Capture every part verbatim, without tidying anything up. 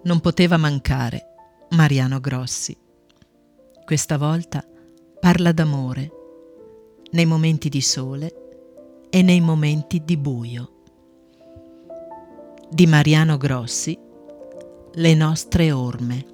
non poteva mancare Mariano Grossi. Questa volta parla d'amore, nei momenti di sole e nei momenti di buio. Di Mariano Grossi, Le nostre orme.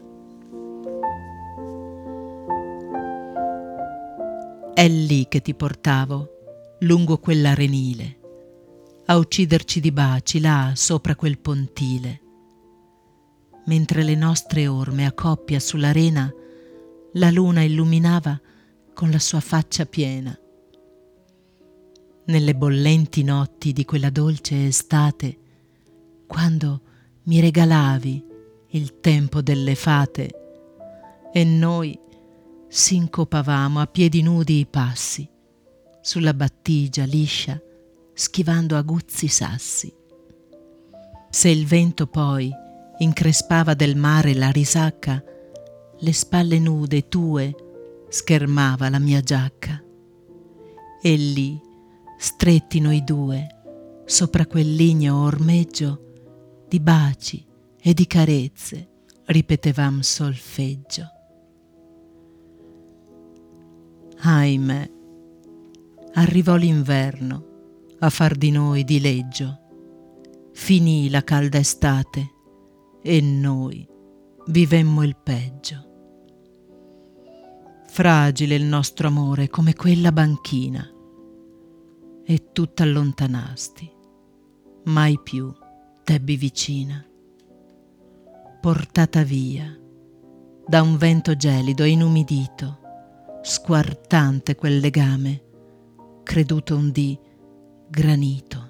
È lì che ti portavo, lungo quell'arenile, a ucciderci di baci là sopra quel pontile, mentre le nostre orme a coppia sull'arena la luna illuminava con la sua faccia piena. Nelle bollenti notti di quella dolce estate, quando mi regalavi il tempo delle fate e noi sincopavamo a piedi nudi i passi sulla battigia liscia, schivando aguzzi sassi. Se il vento poi increspava del mare la risacca, le spalle nude tue schermava la mia giacca. E lì, stretti noi due, sopra quel ligneo ormeggio, di baci e di carezze ripetevam solfeggio. Ahimè, arrivò l'inverno a far di noi dileggio. Finì la calda estate e noi vivemmo il peggio. Fragile il nostro amore come quella banchina, e tu t'allontanasti, mai più t'ebbi vicina. Portata via da un vento gelido e inumidito, squartante quel legame, creduto un dì granito.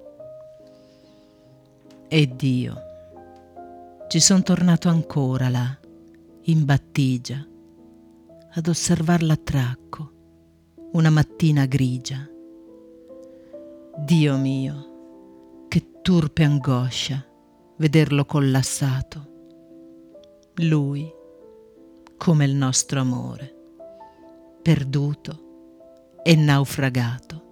Ed io ci son tornato ancora là, in battigia, ad osservar l'attracco, una mattina grigia. Dio mio, che turpe angoscia vederlo collassato. Lui, come il nostro amore, perduto e naufragato.